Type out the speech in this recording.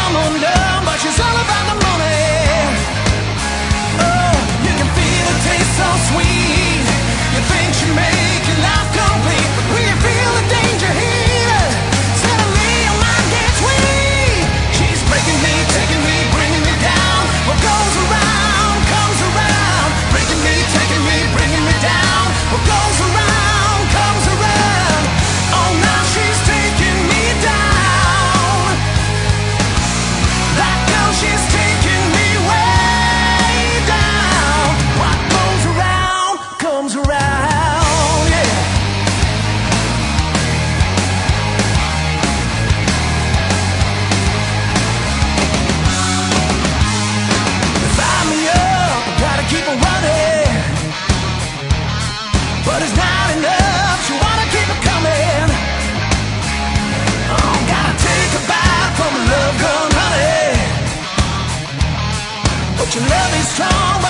come undone, but she's all about the money. Oh, you can feel it taste so sweet. You think she make your life complete, but when you feel the danger here, suddenly your mind gets weak. She's breaking me, taking me, bringing me down. What goes around comes around, breaking me, taking me, bringing me down. What goes around comes around. Oh, now she's taking me down. That girl, she's taking me way down. What goes around comes around, yeah. Fire me up, I gotta keep on running, but it's not enough. She wanna keep it coming. Oh, gotta take a bite from a love gun, honey. But your love is strong.